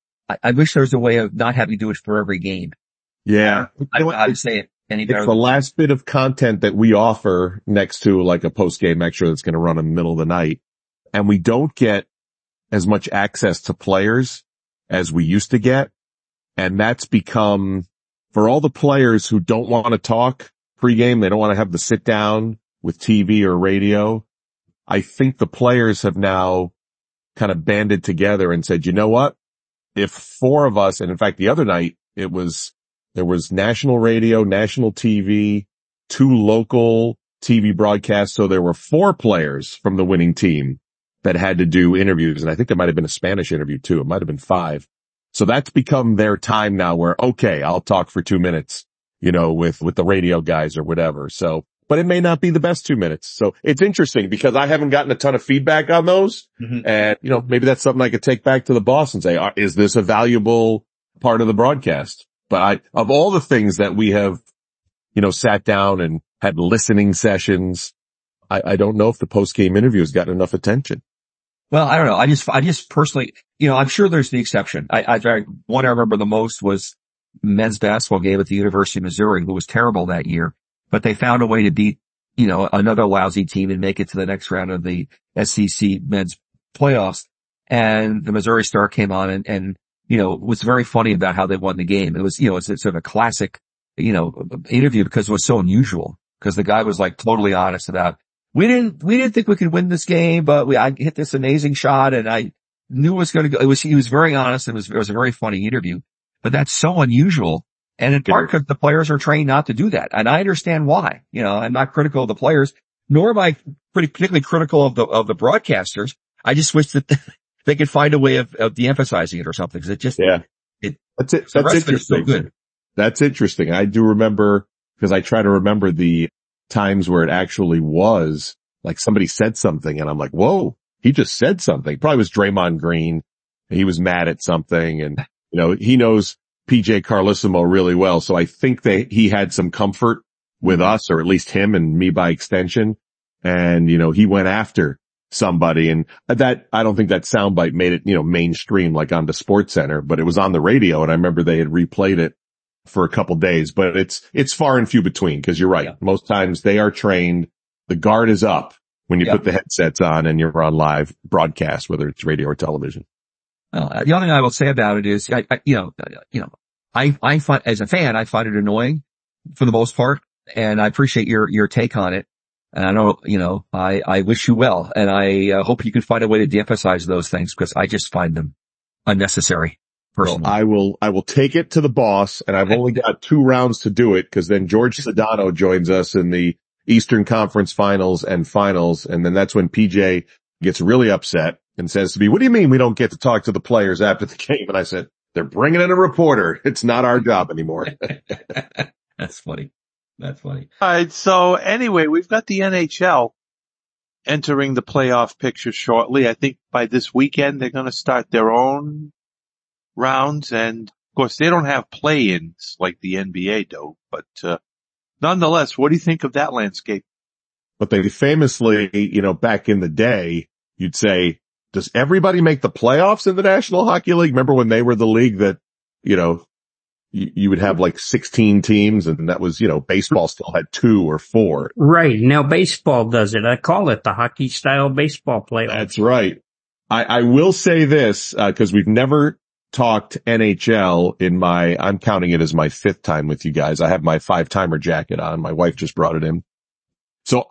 there was a way of not having to do it for every game. Yeah. I'd say it any better. It's the last bit of content that we offer next to like a post game extra that's going to run in the middle of the night. And we don't get as much access to players as we used to get. And that's become, for all the players who don't want to talk pregame, they don't want to have the sit down with TV or radio. I think the players have now kind of banded together and said, you know what? If four of us, and in fact, the other night there was national radio, national TV, 2 local TV broadcasts. So there were 4 players from the winning team that had to do interviews. And I think there might have been a Spanish interview too. It might have been 5. So that's become their time now where, okay, I'll talk for 2 minutes, with the radio guys or whatever. So, but it may not be the best 2 minutes. So it's interesting because I haven't gotten a ton of feedback on those. Mm-hmm. And, maybe that's something I could take back to the boss and say, is this a valuable part of the broadcast? But of all the things that we have, sat down and had listening sessions, I don't know if the post-game interview has gotten enough attention. Well, I don't know. I just personally, I'm sure there's the exception. One I remember the most was men's basketball game at the University of Missouri, who was terrible that year, but they found a way to beat, another lousy team and make it to the next round of the SEC men's playoffs. And the Missouri Star came on and was very funny about how they won the game. It was, it's sort of a classic, interview because it was so unusual, because the guy was like totally honest about, we didn't think we could win this game, but I hit this amazing shot and I knew it was going to go. He was very honest. It was a very funny interview, but that's so unusual. And in part because the players are trained not to do that. And I understand why. I'm not critical of the players, nor am I particularly critical of the broadcasters. I just wish that they could find a way of de-emphasizing it or something. Cause that's interesting. So good. That's interesting. I do remember, because I try to remember the times where it actually was like somebody said something and I'm like, whoa, he just said something. Probably was Draymond Green. He was mad at something and, he knows PJ Carlesimo really well. So I think he had some comfort with us, or at least him and me by extension. And, he went after somebody, and that, I don't think that soundbite made it, mainstream like on the Sports Center, but it was on the radio. And I remember they had replayed it for a couple days, but it's far and few between, because you're right. Yeah. Most times they are trained. The guard is up when you put the headsets on and you're on live broadcast, whether it's radio or television. Well, the only thing I will say about it is, I find, as a fan, I find it annoying for the most part, and I appreciate your take on it. And I know, I wish you well, and I hope you can find a way to de-emphasize those things, because I just find them unnecessary. Personally. Well, I will take it to the boss, and I've only got 2 rounds to do it, because then George Sedano joins us in the Eastern Conference Finals, and then that's when PJ gets really upset and says to me, what do you mean we don't get to talk to the players after the game? And I said, they're bringing in a reporter. It's not our job anymore. That's funny. That's funny. All right. So anyway, we've got the NHL entering the playoff picture shortly. I think by this weekend, they're going to start their own rounds. And of course, they don't have play-ins like the NBA do, but, nonetheless, what do you think of that landscape? But they famously, back in the day, you'd say, does everybody make the playoffs in the National Hockey League? Remember when they were the league that you would have like 16 teams, and that was, baseball still had 2 or 4. Right. Now baseball does it. I call it the hockey style baseball playoff. That's right. I will say this, cause we've never talked NHL I'm counting it as my 5th time with you guys. I have my 5-timer jacket on. My wife just brought it in. So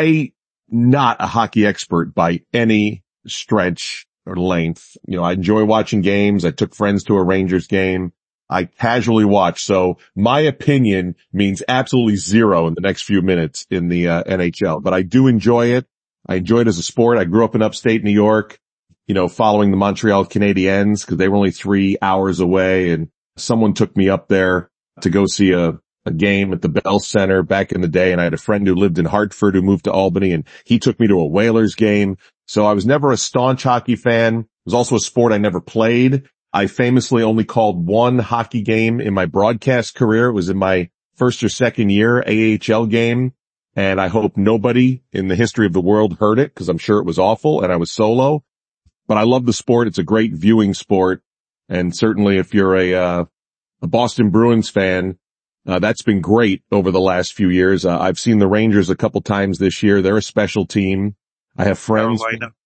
not a hockey expert by any stretch or length. I enjoy watching games. I took friends to a Rangers game. I casually watch. So my opinion means absolutely zero in the next few minutes in the NHL, but I do enjoy it. I enjoy it as a sport. I grew up in upstate New York, following the Montreal Canadiens because they were only 3 hours away, and someone took me up there to go see a game at the Bell Center back in the day. And I had a friend who lived in Hartford who moved to Albany, and he took me to a Whalers game. So I was never a staunch hockey fan. It was also a sport I never played. I famously only called one hockey game in my broadcast career. It was in my first or second year AHL game. And I hope nobody in the history of the world heard it because I'm sure it was awful and I was solo. But I love the sport. It's a great viewing sport. And certainly if you're a Boston Bruins fan, that's been great over the last few years. I've seen the Rangers a couple times this year. They're a special team. I have friends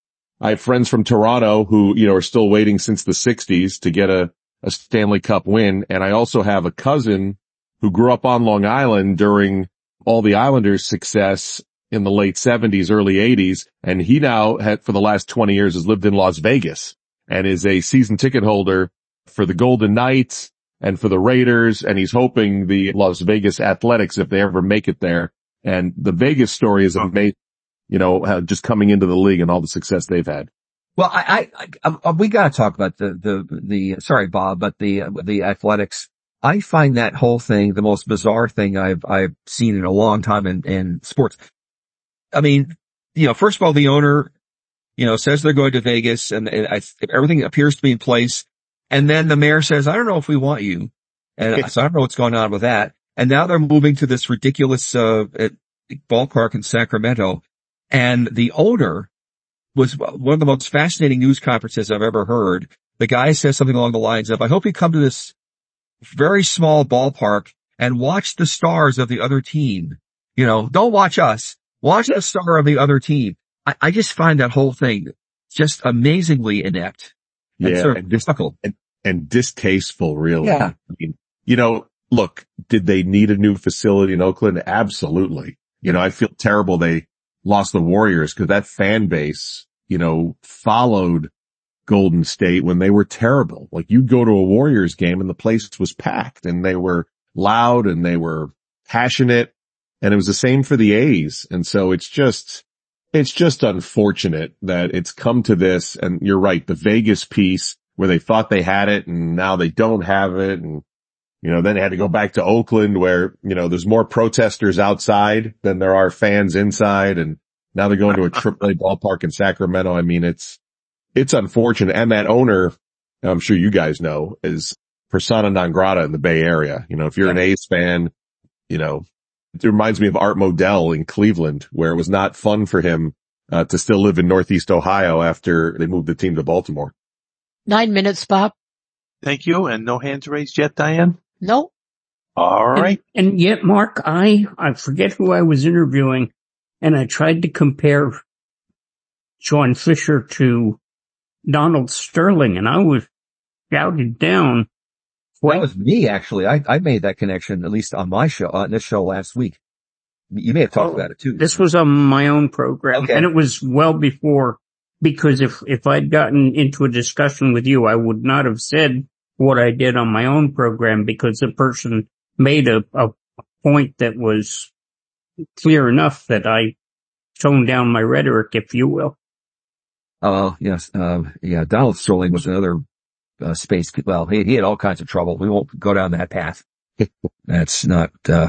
from Toronto who, are still waiting since the 60s to get a Stanley Cup win. And I also have a cousin who grew up on Long Island during all the Islanders' success in the late 70s, early 80s. And he now for the last 20 years has lived in Las Vegas and is a season ticket holder for the Golden Knights and for the Raiders. And he's hoping the Las Vegas Athletics, if they ever make it there. And the Vegas story is amazing. Just coming into the league and all the success they've had. Well, we got to talk about sorry, Bob, but the Athletics. I find that whole thing the most bizarre thing I've seen in a long time in sports. I mean, first of all, the owner, says they're going to Vegas and everything appears to be in place. And then the mayor says, I don't know if we want you. And so I don't know what's going on with that. And now they're moving to this ridiculous, ballpark in Sacramento. And the owner was one of the most fascinating news conferences I've ever heard. The guy says something along the lines of, I hope you come to this very small ballpark and watch the stars of the other team. Don't watch us. Watch the star of the other team. I just find that whole thing just amazingly inept. And distasteful, really. Yeah. I mean, look, did they need a new facility in Oakland? Absolutely. I feel terrible they lost the Warriors because that fan base, followed Golden State when they were terrible. Like you'd go to a Warriors game and the place was packed and they were loud and they were passionate, and it was the same for the A's. And so it's just unfortunate that it's come to this. And you're right, the Vegas piece where they thought they had it and now they don't have it. And, then they had to go back to Oakland where, there's more protesters outside than there are fans inside. And now they're going to a AAA ballpark in Sacramento. I mean, it's unfortunate. And that owner, I'm sure you guys know, is persona non grata in the Bay Area. If you're an A's fan, it reminds me of Art Modell in Cleveland, where it was not fun for him to still live in Northeast Ohio after they moved the team to Baltimore. 9 minutes, Bob. Thank you. And no hands raised yet, Diane? No. All right. And yet, Mark, I forget who I was interviewing, and I tried to compare John Fisher to Donald Sterling, and I was shouted down. That was me, actually. I made that connection, at least on my show, on this show last week. You may have talked about it too. This was on my own program, okay. And it was well before, because if I'd gotten into a discussion with you, I would not have said what I did on my own program, because the person made a point that was clear enough that I toned down my rhetoric, if you will. Oh, yes. Donald Sterling was another space. Well, he had all kinds of trouble. We won't go down that path. That's not,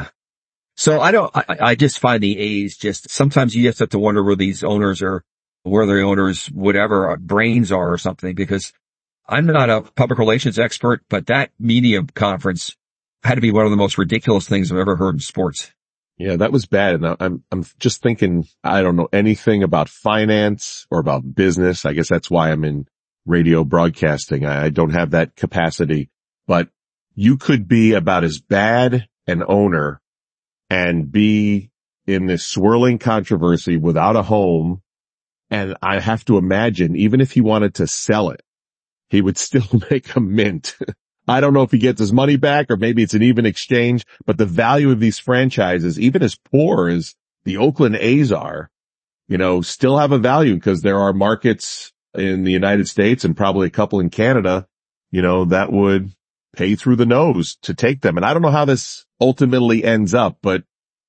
so I just find the A's sometimes you just have to wonder where these owners are, where the owners, whatever brains are or something, because I'm not a public relations expert, but that media conference had to be one of the most ridiculous things I've ever heard in sports. Yeah, that was bad. And I'm just thinking, I don't know anything about finance or about business. I guess that's why I'm in radio broadcasting. I don't have that capacity, but you could be about as bad an owner and be in this swirling controversy without a home. And I have to imagine, even if he wanted to sell it, he would still make a mint. I don't know if he gets his money back or maybe it's an even exchange, but the value of these franchises, even as poor as the Oakland A's are, still have a value because there are markets in the United States and probably a couple in Canada, that would pay through the nose to take them. And I don't know how this ultimately ends up, but,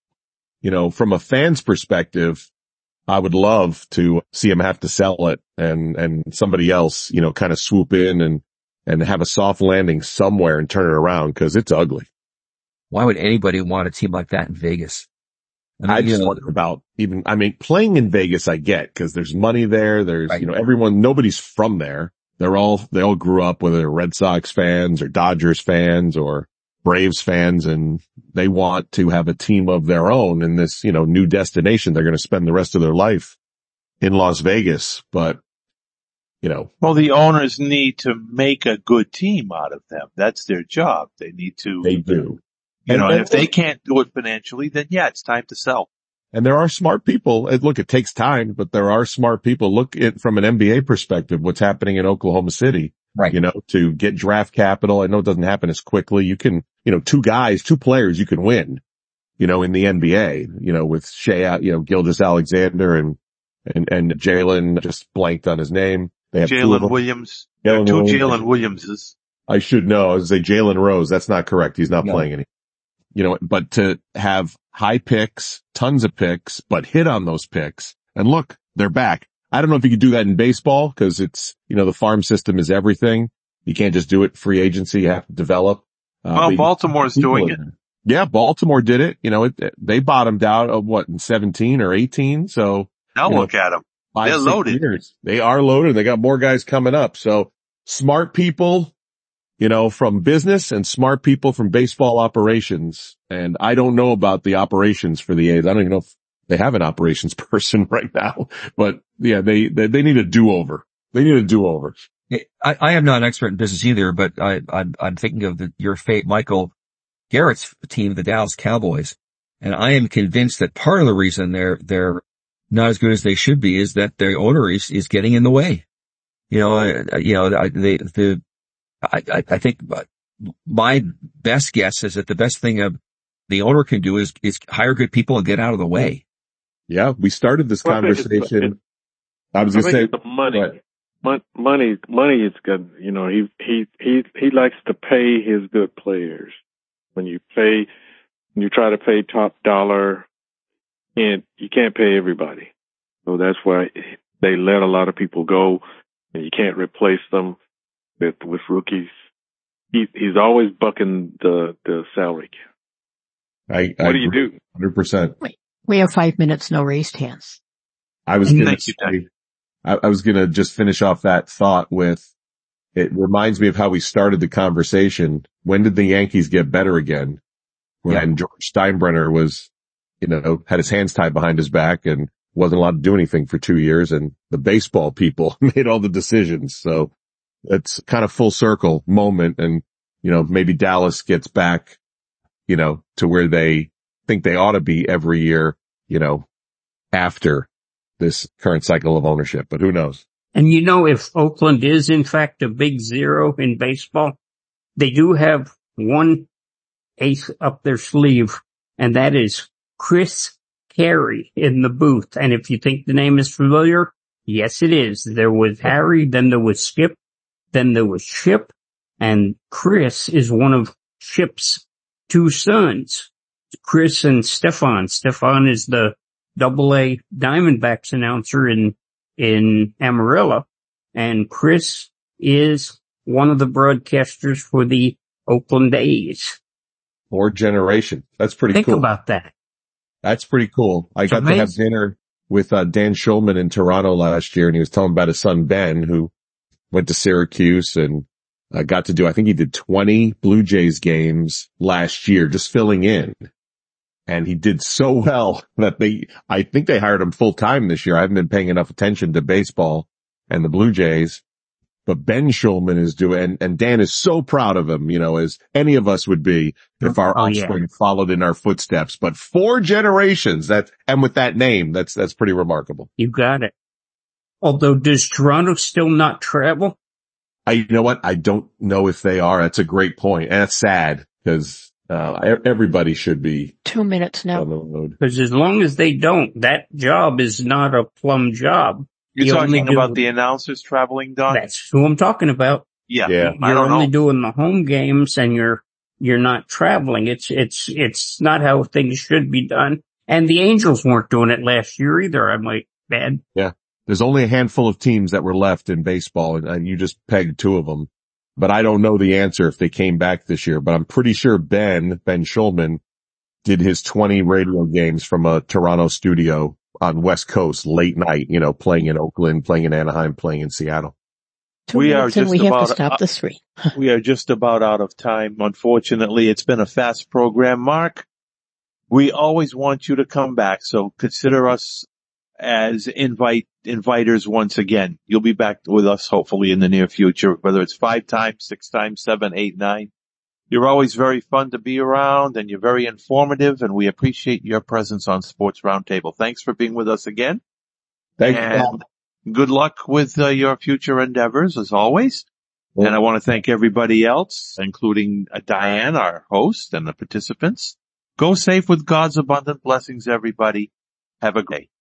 from a fan's perspective, I would love to see him have to sell it and somebody else, kind of swoop in and have a soft landing somewhere and turn it around because it's ugly. Why would anybody want a team like that in Vegas? I just wonder about playing in Vegas I get because there's money there. There's, right. Nobody's from there. They all grew up, whether they're Red Sox fans or Dodgers fans or Braves fans, and they want to have a team of their own in this, new destination. They're going to spend the rest of their life in Las Vegas, but, Well, the owners need to make a good team out of them. That's their job. They need to. They do. And if they can't do it financially, then yeah, it's time to sell. And there are smart people. Look, it takes time, but there are smart people. Look at from an NBA perspective, what's happening in Oklahoma City, right? To get draft capital. I know it doesn't happen as quickly. You can, two players you can win, in the NBA, with Shea, Gilgeous-Alexander and Jalen, just blanked on his name. They have Jalen Williams. There are two Jalen Williamses. I should know. I was say Jalen Rose. That's not correct. He's not playing any. But to have high picks, tons of picks, but hit on those picks. And look, they're back. I don't know if you could do that in baseball because it's, the farm system is everything. You can't just do it free agency. You have to develop. Baltimore's doing it. Yeah, Baltimore did it. They bottomed out of in 17 or 18. So now look at them. They're loaded. Years. They are loaded. They got more guys coming up. So smart people, from business and smart people from baseball operations. And I don't know about the operations for the A's. I don't even know if they have an operations person right now, but yeah, they need a do-over. They need a do-over. I am not an expert in business either, but I'm thinking of your fate, Michael Garrett's team, the Dallas Cowboys. And I am convinced that part of the reason they're not as good as they should be is that their owner is getting in the way. I think my best guess is that the best thing the owner can do is hire good people and get out of the way. Yeah, we started this conversation. I was going to say the money. Money is good. He likes to pay his good players. When you try to pay top dollar, and you can't pay everybody. So that's why they let a lot of people go, and you can't replace them with rookies. He's always bucking the salary cap. What do you do? 100%. We have 5 minutes, no raised hands. I was going to just finish off that thought with, it reminds me of how we started the conversation. When did the Yankees get better again? When George Steinbrenner was, had his hands tied behind his back and wasn't allowed to do anything for 2 years, and the baseball people made all the decisions. So it's kind of full circle moment. And, maybe Dallas gets back, to where they think they ought to be every year, after this current cycle of ownership, but who knows? And if Oakland is in fact a big zero in baseball, they do have one ace up their sleeve, and that is Chris Carey in the booth. And if you think the name is familiar, yes, it is. There was Harry, then there was Skip, then there was Chip, and Chris is one of Chip's two sons, Chris and Stefan. Stefan is the Double-A Diamondbacks announcer in Amarillo, and Chris is one of the broadcasters for the Oakland A's. Fourth generation. That's pretty cool. Think about that. That's pretty cool. I got to have dinner with Dan Schulman in Toronto last year, and he was telling about his son Ben, who went to Syracuse and got to do, I think he did 20 Blue Jays games last year, just filling in. And he did so well that I think they hired him full time this year. I haven't been paying enough attention to baseball and the Blue Jays, but Ben Schulman is doing, and Dan is so proud of him, as any of us would be if our offspring followed in our footsteps. But 4 generations, and with that name, that's pretty remarkable. You got it. Although, does Toronto still not travel? You know what? I don't know if they are. That's a great point. And it's sad because, everybody should be 2 minutes now. on the road. Because as long as they don't, that job is not a plum job. You're talking about the announcers traveling, Don? That's who I'm talking about. Yeah. You're only doing the home games and you're not traveling. It's not how things should be done. And the Angels weren't doing it last year either, I might add. Yeah. There's only a handful of teams that were left in baseball, and you just pegged 2 of them. But I don't know the answer if they came back this year, but I'm pretty sure Ben Schulman did his 20 radio games from a Toronto studio on West Coast late night, playing in Oakland, playing in Anaheim, playing in Seattle. 2 minutes and we have to stop the screen. We are just about out of time. Unfortunately, it's been a fast program, Mark. We always want you to come back, so consider us as inviters once again. You'll be back with us hopefully in the near future, whether it's 5 times, 6 times, 7, 8, 9. You're always very fun to be around and you're very informative, and we appreciate your presence on Sports Roundtable. Thanks for being with us again. Thank you. Good luck with your future endeavors as always. Yeah. And I want to thank everybody else, including Diane, our host, and the participants. Go safe with God's abundant blessings, everybody. Have a great day.